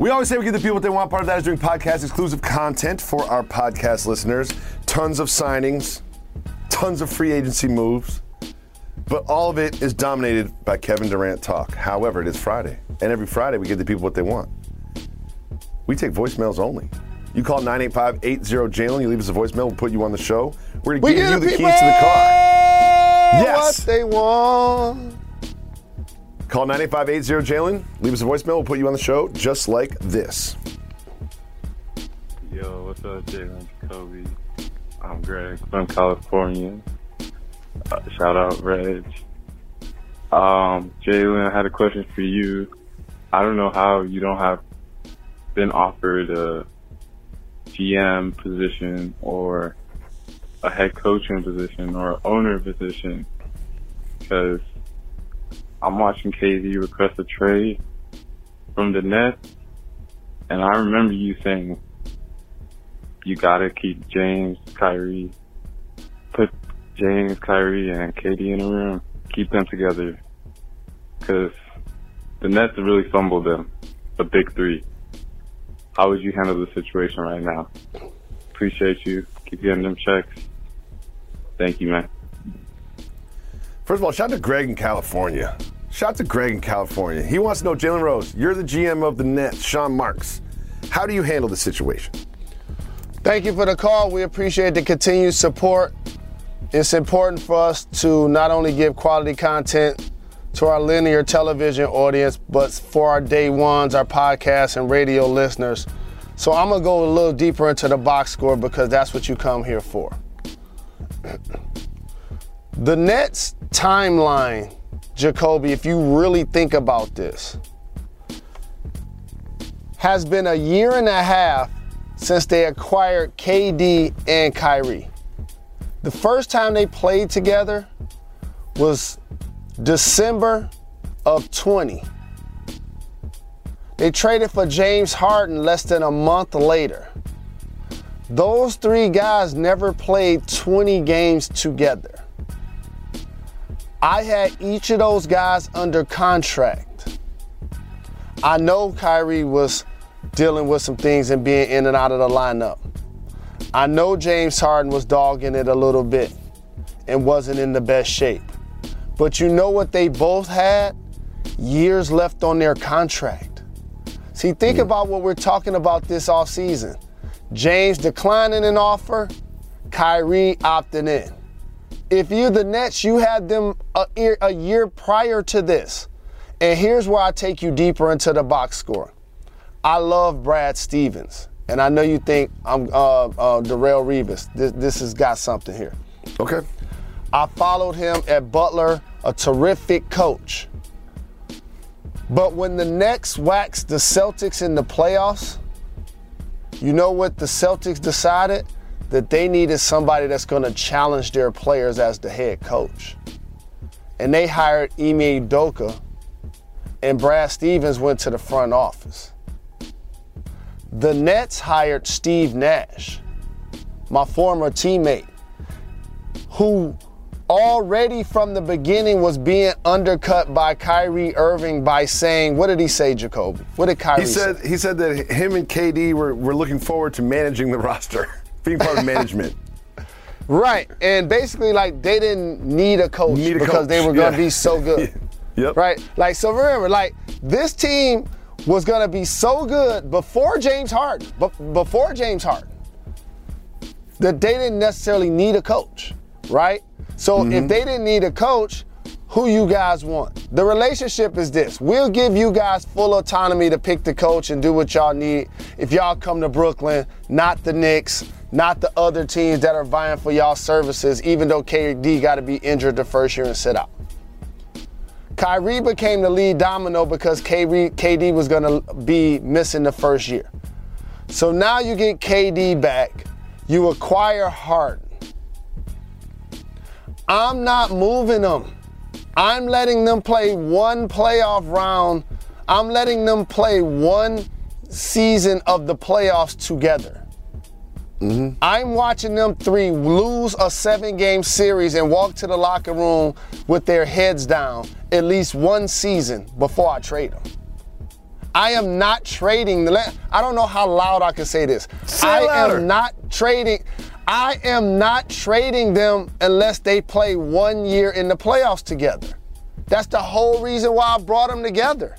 We always say we give the people what they want. Part of that is doing podcast exclusive content for our podcast listeners. Tons of signings, tons of free agency moves, but all of it is dominated by Kevin Durant talk. However, it is Friday, and every Friday we give the people what they want. We take voicemails only. You call 985-80-JALEN. You leave us a voicemail. We'll put you on the show. We're going to give you the keys to the car. Yes. What they want. Call 985-80-JALEN. Leave us a voicemail. We'll put you on the show just like this. Yo, what's up, Jalen, Jacoby? I'm Greg from California. Shout out, Reg. Jalen, I had a question for you. I don't know how you don't have been offered a GM position or a head coaching position or an owner position, because I'm watching KD request a trade from the Nets, and I remember you saying you gotta keep James, Kyrie, put James, Kyrie, and KD in the room, keep them together, because the Nets have really fumbled them, the big three. How would you handle the situation right now? Appreciate you. Keep getting them checks. Thank you, man. First of all, shout out to Greg in California. Shout out to Greg in California. He wants to know, Jalen Rose, you're the GM of the Nets, Sean Marks. How do you handle the situation? Thank you for the call. We appreciate the continued support. It's important for us to not only give quality content to our linear television audience, but for our day ones, our podcast and radio listeners. So I'm going to go a little deeper into the box score because that's what you come here for. The Nets timeline, Jacoby, if you really think about this, has been a year and a half since they acquired KD and Kyrie. The first time they played together was December of 20. They traded for James Harden less than a month later. Those three guys never played 20 games together. I had each of those guys under contract. I know Kyrie was dealing with some things and being in and out of the lineup. I know James Harden was dogging it a little bit and wasn't in the best shape. But you know what they both had? Years left on their contract. See, think about what we're talking about this offseason. James declining an offer, Kyrie opting in. If you're the Nets, you had them a year prior to this. And here's where I take you deeper into the box score. I love Brad Stevens. And I know you think I'm Darrelle Revis. This has got something here. Okay. I followed him at Butler, a terrific coach. But when the Nets waxed the Celtics in the playoffs, you know what the Celtics decided? That they needed somebody that's going to challenge their players as the head coach. And they hired Ime Udoka, and Brad Stevens went to the front office. The Nets hired Steve Nash, my former teammate, who already from the beginning was being undercut by Kyrie Irving by saying, what did he say, Jacoby? What did Kyrie say? He said that him and KD were looking forward to managing the roster, being part of management. Right, and basically like they didn't need a coach because they were going to be so good. Yep. Right, like so remember, like this team was going to be so good before James Harden, that they didn't necessarily need a coach, right? So if they didn't need a coach, who you guys want? The relationship is this. We'll give you guys full autonomy to pick the coach and do what y'all need if y'all come to Brooklyn, not the Knicks, not the other teams that are vying for y'all services, even though KD got to be injured the first year and sit out. Kyrie became the lead domino because KD was going to be missing the first year. So now you get KD back. You acquire Harden. I'm not moving them. I'm letting them play one playoff round. I'm letting them play one season of the playoffs together. I'm watching them three lose a 7-game series and walk to the locker room with their heads down at least one season before I trade them. I am not trading. I don't know how loud I can say this. Say it louder. I am not trading them unless they play 1 year in the playoffs together. That's the whole reason why I brought them together.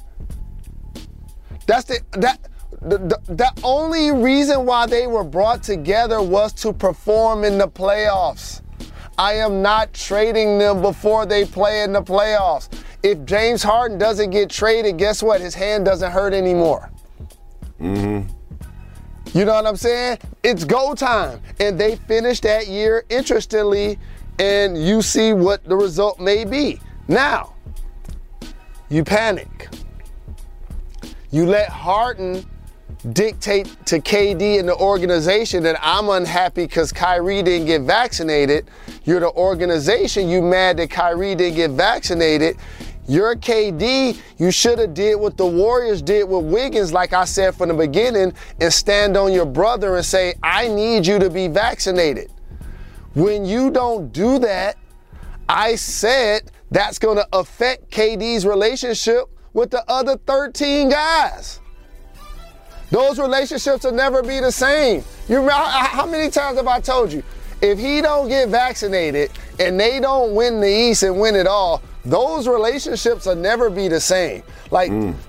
The only reason why they were brought together was to perform in the playoffs. I am not trading them before they play in the playoffs. If James Harden doesn't get traded, guess what? His hand doesn't hurt anymore. Mm-hmm. You know what I'm saying? It's go time. And they finished that year interestingly, and you see what the result may be. Now, you panic. You let Harden dictate to KD and the organization that I'm unhappy because Kyrie didn't get vaccinated. You're the organization, you mad that Kyrie didn't get vaccinated. You're KD, you should have did what the Warriors did with Wiggins, like I said from the beginning, and stand on your brother and say, I need you to be vaccinated. When you don't do that, I said that's going to affect KD's relationship with the other 13 guys. Those relationships will never be the same. You remember, how many times have I told you, if he don't get vaccinated and they don't win the East and win it all, those relationships will never be the same. Like,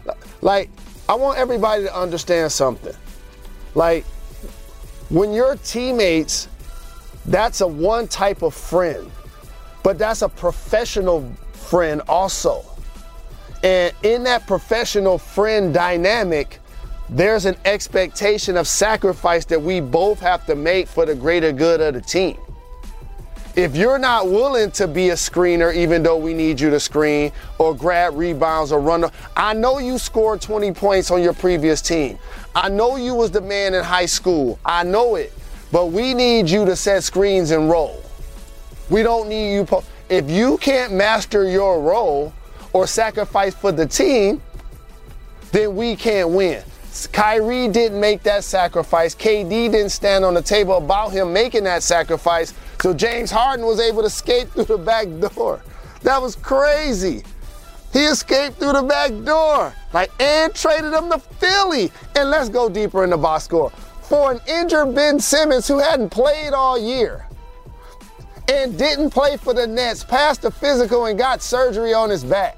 I want everybody to understand something. Like, when you're teammates, that's a one type of friend, but that's a professional friend also. And in that professional friend dynamic, there's an expectation of sacrifice that we both have to make for the greater good of the team. If you're not willing to be a screener, even though we need you to screen or grab rebounds or run, I know you scored 20 points on your previous team. I know you was the man in high school. I know it. But we need you to set screens and roll. We don't need you. If you can't master your role or sacrifice for the team, then we can't win. Kyrie didn't make that sacrifice. KD didn't stand on the table about him making that sacrifice. So James Harden was able to escape through the back door. That was crazy. He escaped through the back door. And traded him to Philly. And let's go deeper in the box score. For an injured Ben Simmons who hadn't played all year and didn't play for the Nets, passed the physical and got surgery on his back.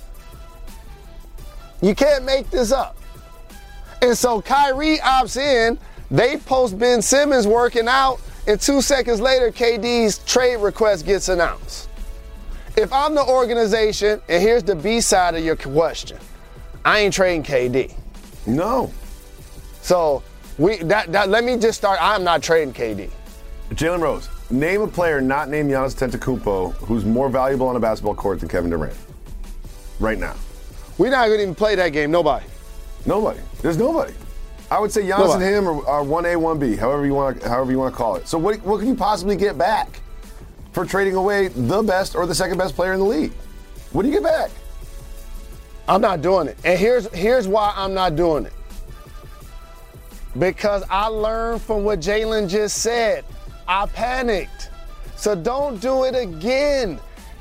You can't make this up. And so Kyrie opts in, they post Ben Simmons working out, and 2 seconds later, KD's trade request gets announced. If I'm the organization, and here's the B side of your question, I ain't trading KD. No. So let me just start. I'm not trading KD. Jalen Rose, name a player not named Giannis Antetokounmpo who's more valuable on a basketball court than Kevin Durant right now. We're not going to even play that game. Nobody. Nobody. There's nobody. I would say Giannis and him are 1A, 1B, however you want to call it. So what can you possibly get back for trading away the best or the second best player in the league? What do you get back? I'm not doing it. And here's why I'm not doing it. Because I learned from what Jalen just said. I panicked. So don't do it again.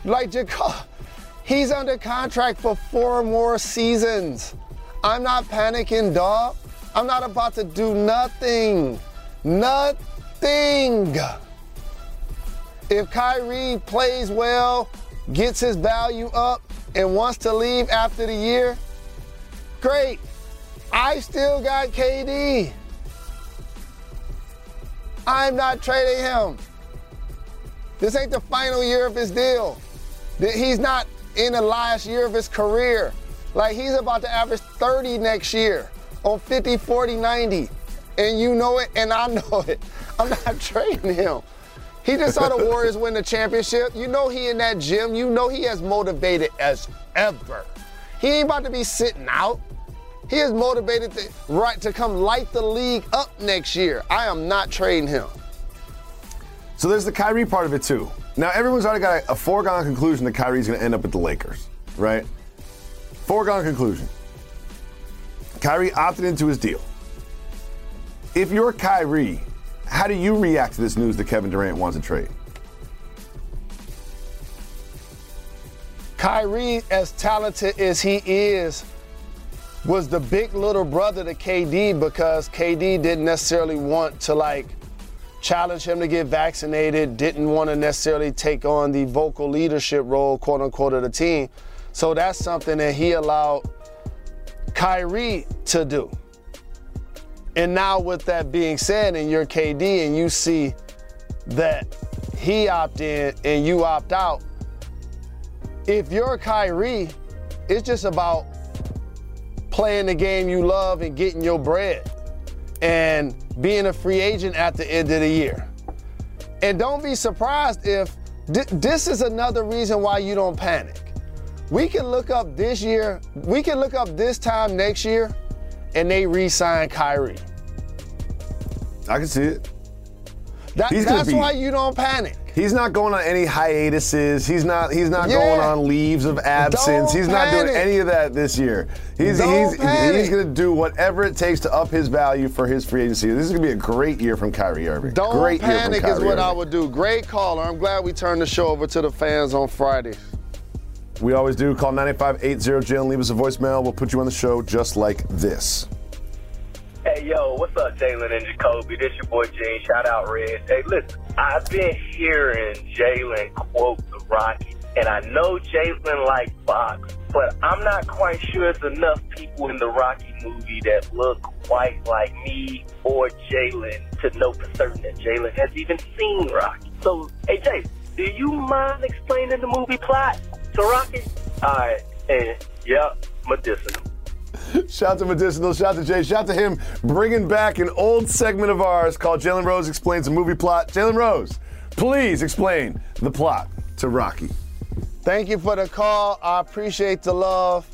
He's under contract for 4 more seasons. I'm not panicking, dog. I'm not about to do nothing. Nothing. If Kyrie plays well, gets his value up, and wants to leave after the year, great. I still got KD. I'm not trading him. This ain't the final year of his deal. He's not in the last year of his career. He's about to average 30 next year on 50, 40, 90. And you know it, and I know it. I'm not trading him. He just saw the Warriors win the championship. You know he in that gym. You know he as motivated as ever. He ain't about to be sitting out. He is motivated to come light the league up next year. I am not trading him. So there's the Kyrie part of it too. Now everyone's already got a foregone conclusion that Kyrie's going to end up at the Lakers, right? Foregone conclusion. Kyrie opted into his deal. If you're Kyrie, how do you react to this news that Kevin Durant wants to trade? Kyrie, as talented as he is, was the big little brother to KD because KD didn't necessarily want to like challenge him to get vaccinated, didn't want to necessarily take on the vocal leadership role, quote unquote, of the team. So that's something that he allowed Kyrie to do. And now with that being said, and you're KD and you see that he opt in and you opt out, if you're Kyrie, it's just about playing the game you love and getting your bread and being a free agent at the end of the year. And don't be surprised if this is another reason why you don't panic. We can look up this year, we can look up this time next year and they re-sign Kyrie. I can see it. That's why you don't panic. He's not going on any hiatuses. He's not going on leaves of absence. He's not doing any of that this year. He's going to do whatever it takes to up his value for his free agency. This is going to be a great year from Kyrie Irving. Don't panic is what I would do. Great caller. I'm glad we turned the show over to the fans on Friday. We always do. Call 985-80-JALEN. Leave us a voicemail. We'll put you on the show just like this. Hey, yo, what's up, Jalen and Jacoby? This your boy, Gene. Shout out, Red. Hey, listen, I've been hearing Jalen quote the Rockets, and I know Jalen likes box, but I'm not quite sure there's enough people in the Rocky movie that look quite like me or Jalen to know for certain that Jalen has even seen Rocky. So, hey, Jay, do you mind explaining the movie plot to Rocky? All right, and, yep, medicinal. Shout to Medicinal, shout to Jay, shout to him bringing back an old segment of ours called Jalen Rose Explains the Movie Plot. Jalen Rose, please explain the plot to Rocky. Thank you for the call. I appreciate the love.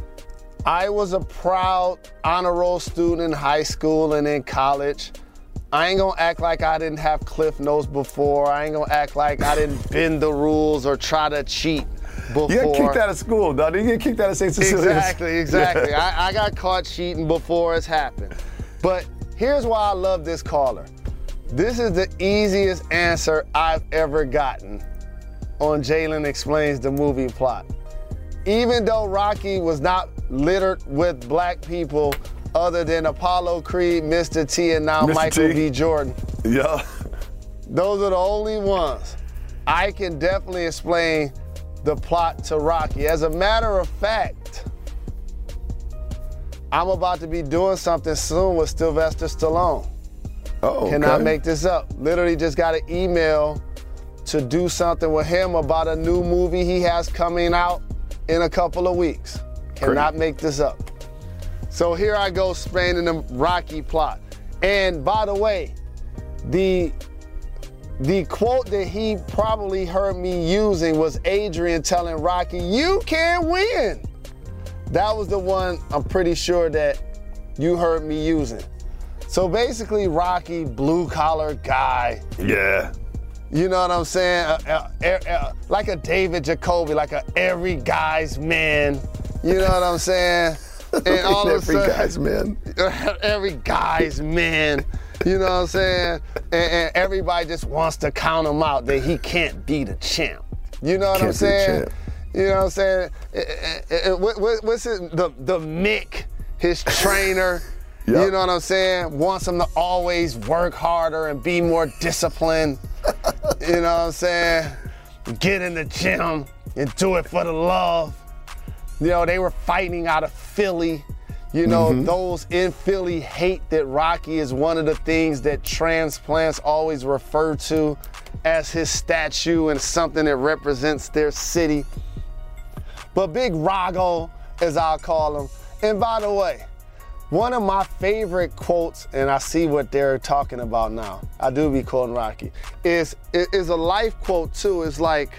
I was a proud honor roll student in high school and in college. I ain't gonna act like I didn't have Cliff Notes before. I ain't gonna act like I didn't bend the rules or try to cheat before. You got kicked out of school, dog. You get kicked out of St. Cecilia's. Exactly. Yeah. I got caught cheating before it's happened. But here's why I love this caller. This is the easiest answer I've ever gotten on Jalen Explains the Movie Plot. Even though Rocky was not littered with black people other than Apollo Creed, Mr. T, and now Michael B. Jordan. Yeah. Those are the only ones. I can definitely explain the plot to Rocky. As a matter of fact, I'm about to be doing something soon with Sylvester Stallone. Oh, okay. Cannot make this up. Literally just got an email to do something with him about a new movie he has coming out in a couple of weeks. Cannot make this up. So here I go explaining the Rocky plot. And by the way, the quote that he probably heard me using was Adrian telling Rocky, "You can't win." That was the one I'm pretty sure that you heard me using. So basically, Rocky, blue collar guy. Yeah. You know what I'm saying? Like a David Jacoby, like a every guy's man. You know what I'm saying? And all of a sudden, every guy's man. Every guy's man. You know what I'm saying? And everybody just wants to count him out that he can't be the champ. You know what I'm saying? You know what I'm saying? What's the Mick, his trainer? Yep. You know what I'm saying? Wants him to always work harder and be more disciplined. You know what I'm saying? Get in the gym and do it for the love. You know, they were fighting out of Philly. You know, those in Philly hate that Rocky is one of the things that transplants always refer to as his statue and something that represents their city. But Big Rago, as I'll call him. And by the way, one of my favorite quotes, and I see what they're talking about now, I do be quoting Rocky, is a life quote too. It's like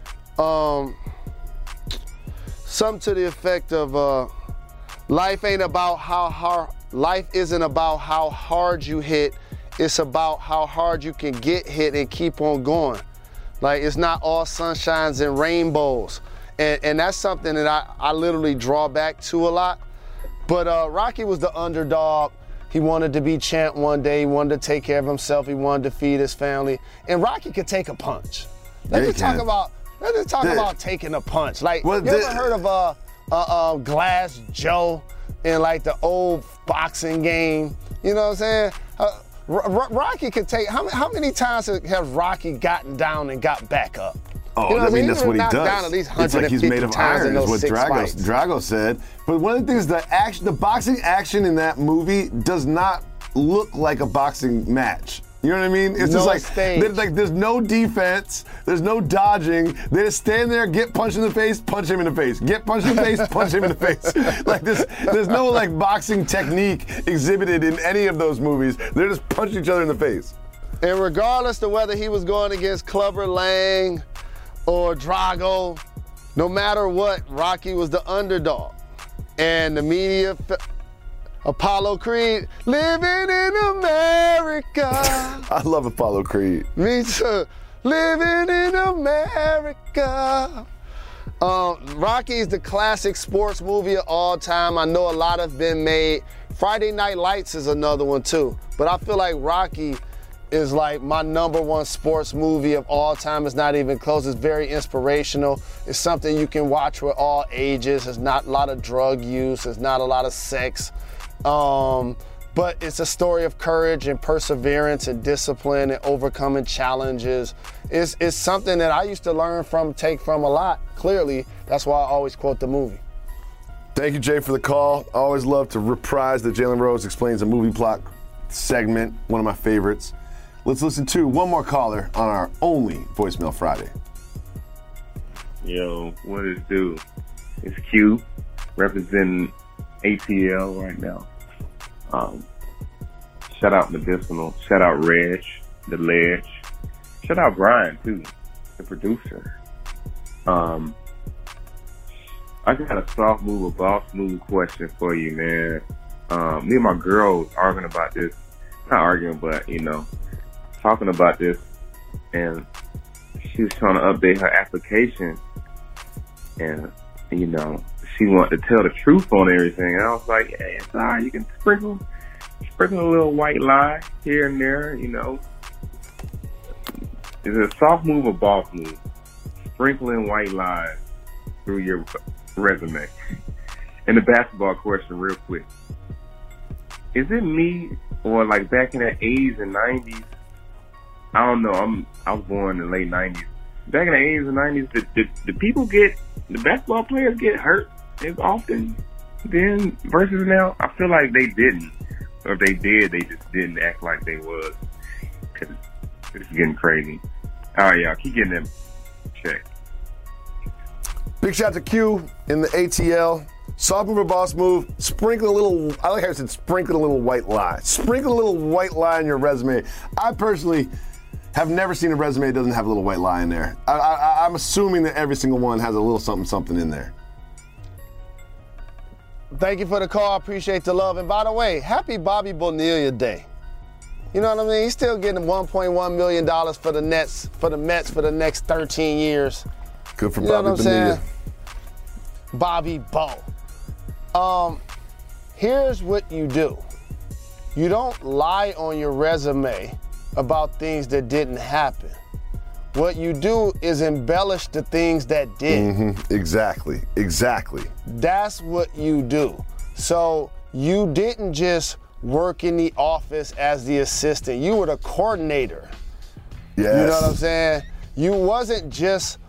something to the effect of life isn't about how hard you hit, it's about how hard you can get hit and keep on going. Like, it's not all sunshines and rainbows. And that's something that I literally draw back to a lot. But Rocky was the underdog. He wanted to be champ one day. He wanted to take care of himself. He wanted to feed his family. And Rocky could take a punch. Let's just talk about taking a punch. Like, you ever heard of Glass Joe, in like the old boxing game. You know what I'm saying? Rocky could take, how many times has Rocky gotten down and got back up? Oh, You know what I I'm mean, saying? that's He what he knocked does. down at least It's like he's 150 made of times iron, in is those what 6 fights. Drago said. But one of the things, the boxing action in that movie does not look like a boxing match. You know what I mean? It's No just like, stage. there's no defense, there's no dodging. They just stand there, get punched in the face, punch him in the face. Get punched in the face, punch him in the face. Like there's no like boxing technique exhibited in any of those movies. They're just punching each other in the face. And regardless of whether he was going against Clubber Lang or Drago, no matter what, Rocky was the underdog. And the media, Apollo Creed, living in America. I love Apollo Creed. Me too. Living in America. Rocky is the classic sports movie of all time. I know a lot have been made. Friday Night Lights is another one too. But I feel like Rocky is like my #1 sports movie of all time. It's not even close. It's very inspirational. It's something you can watch with all ages. There's not a lot of drug use. There's not a lot of sex. But it's a story of courage and perseverance and discipline and overcoming challenges. It's something that I used to take from a lot, clearly. That's why I always quote the movie. Thank you, Jay, for the call. I always love to reprise the Jalen Rose Explains a Movie Plot segment, one of my favorites. Let's listen to one more caller on our only Voicemail Friday. Yo, what it do? It's Q, representing ATL right now. Shout out Medicinal. Shout out Reg, the Ledge. Shout out Brian, too, the producer. I got a soft move, a boss move question for you, man. Me and my girl was arguing about this. Not arguing, but, talking about this. And she was trying to update her application. And, she wanted to tell the truth on everything. And I was like, yeah, it's all right. You can sprinkle a little white lie here and there, Is it a soft move or boss move? Sprinkling white lies through your resume. And the basketball question real quick. Is it me or like back in the 80s and 90s? I don't know. I was born in the late 90s. Back in the 80s and 90s, the basketball players get hurt as often then versus now? I feel like they didn't. Or if they did, they just didn't act like they was. Cause it's getting crazy. All right, y'all, keep getting them checked. Big shout out to Q in the ATL. Soft move or boss move, sprinkle a little, I like how I said sprinkle a little white lie. Sprinkle a little white lie in your resume. I personally have never seen a resume that doesn't have a little white lie in there. I'm assuming that every single one has a little something in there. Thank you for the call. I appreciate the love. And by the way, happy Bobby Bonilla Day. You know what I mean? He's still getting $1.1 million for the Mets for the next 13 years. Good for You know Bobby what I'm Bonilla. saying? Bobby Bo. Here's what you do. You don't lie on your resume about things that didn't happen. What you do is embellish the things that did. Exactly. That's what you do. So you didn't just work in the office as the assistant. You were the coordinator. Yes. You know what I'm saying? You wasn't just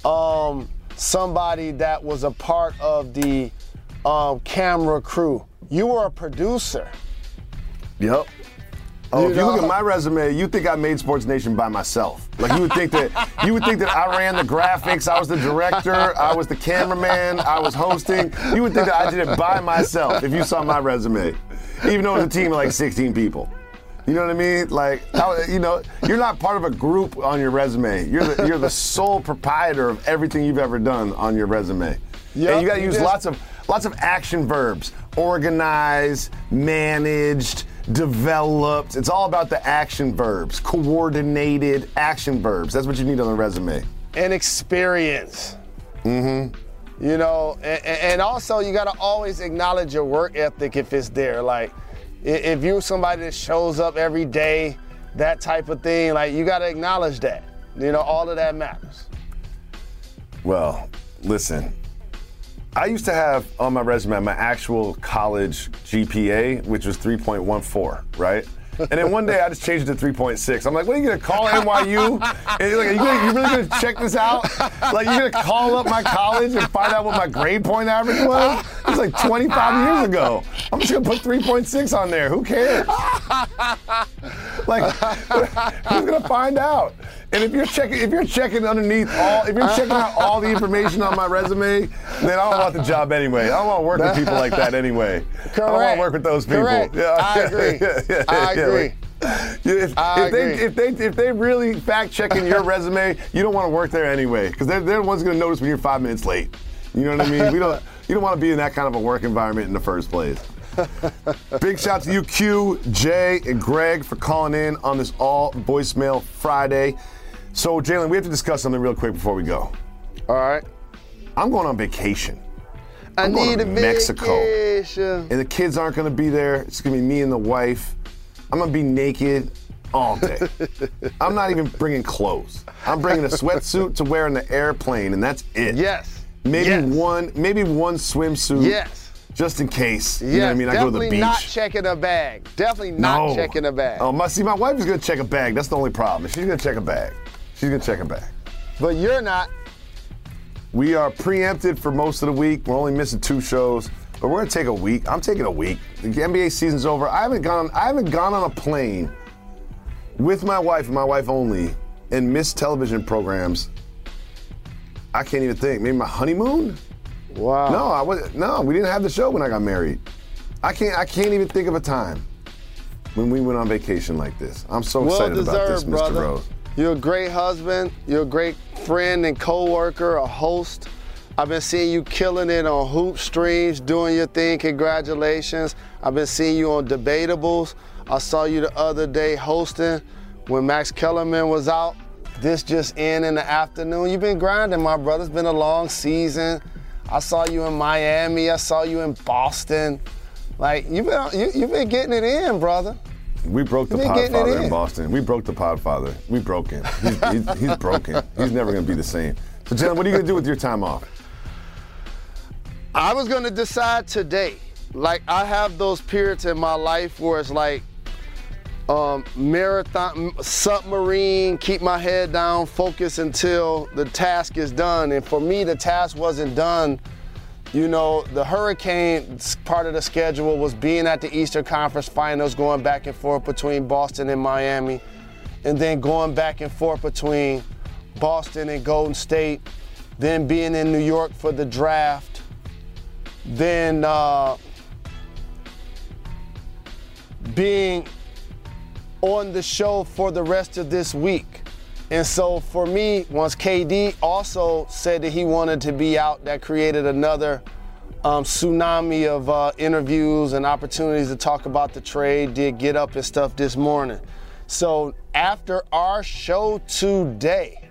somebody that was a part of the camera crew. You were a producer. Yep. Oh, You if you look know? at my resume, you think I made Sports Nation by myself. Like you would think that I ran the graphics, I was the director, I was the cameraman, I was hosting. You would think that I did it by myself if you saw my resume, even though it was a team of like 16 people. You know what I mean? Like, you're not part of a group on your resume. You're the sole proprietor of everything you've ever done on your resume. Yep, And you got to you use just- lots of action verbs: organized, managed, developed. It's all about the action verbs, coordinated action verbs. That's what you need on a resume. And experience. You know, and also you gotta always acknowledge your work ethic if it's there. Like, if you're somebody that shows up every day, that type of thing, like you gotta acknowledge that. You know, all of that matters. Well, listen, I used to have on my resume my actual college GPA, which was 3.14, right? And then one day I just changed it to 3.6. I'm like, what are you gonna call NYU? And you're like, you really gonna check this out? Like, you're gonna call up my college and find out what my grade point average was? It was like 25 years ago. I'm just gonna put 3.6 on there. Who cares? Like, who's gonna find out? And if you're checking out all the information on my resume, then I don't want the job anyway. I don't want to work with people like that anyway. Correct. I don't want to work with those people. Correct. Yeah. I agree. I agree. If they really fact checking your resume, you don't want to work there anyway, because they're the ones going to notice when you're 5 minutes late. You know what I mean? You don't want to be in that kind of a work environment in the first place. Big shout to you, Q, Jay, and Greg for calling in on this all voicemail Friday. So, Jalen, we have to discuss something real quick before we go. All right. I'm going on vacation. I need a Mexico. vacation. And the kids aren't going to be there. It's going to be me and the wife. I'm going to be naked all day. I'm not even bringing clothes. I'm bringing a sweatsuit to wear in the airplane, and that's it. Yes. Maybe one swimsuit. Yes. Just in case. Yes. You know what I mean? I go to the beach. Definitely not checking a bag. Definitely not checking a bag. Oh, my wife is going to check a bag. That's the only problem. She's going to check a bag. She's going to check a bag. But you're not. We are preempted for most of the week. We're only missing 2 shows. But we're going to take a week. I'm taking a week. The NBA season's over. I haven't gone on a plane with my wife and my wife only and missed television programs. I can't even think. Maybe my honeymoon? Wow. No, we didn't have the show when I got married. I can't even think of a time when we went on vacation like this. I'm so excited about this, Mr. brother. Rose. You're a great husband. You're a great friend and co-worker, a host. I've been seeing you killing it on Hoop Streams, doing your thing. Congratulations. I've been seeing you on Debatables. I saw you the other day hosting when Max Kellerman was out. This just in the afternoon. You've been grinding, my brother. It's been a long season. I saw you in Miami. I saw you in Boston. Like, you've been getting it in, brother. We broke the Podfather in Boston. We broke the Podfather. We broke him. He's broken. He's never going to be the same. So, Jalen, what are you going to do with your time off? I was going to decide today. Like, I have those periods in my life where it's like marathon, submarine, keep my head down, focus until the task is done. And for me, the task wasn't done. You know, the Hurricane part of the schedule was being at the Eastern Conference Finals, going back and forth between Boston and Miami, and then going back and forth between Boston and Golden State, then being in New York for the draft, then being on the show for the rest of this week. And so for me, once KD also said that he wanted to be out, that created another tsunami of interviews and opportunities to talk about the trade, did Get Up and stuff this morning. So after our show today,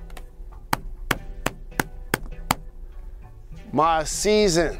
my season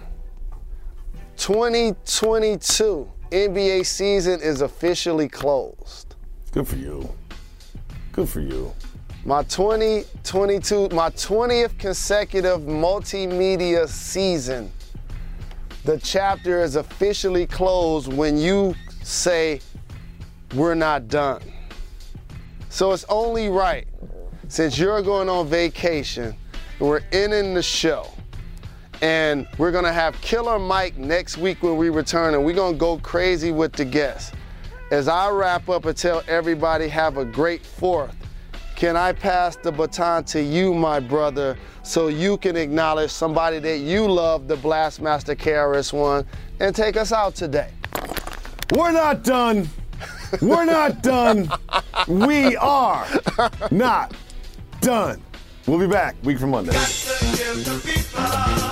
2022 NBA season is officially closed. Good for you. Good for you. My 2022, my 20th consecutive multimedia season, the chapter is officially closed when you say we're not done. So it's only right, since you're going on vacation, and we're ending the show, and we're gonna have Killer Mike next week when we return, and we're gonna go crazy with the guests. As I wrap up and tell everybody have a great 4th, can I pass the baton to you, my brother, so you can acknowledge somebody that you love, the Blastmaster KRS-One, and take us out today? We're not done. We're not done. We are not done. We'll be back week from Monday.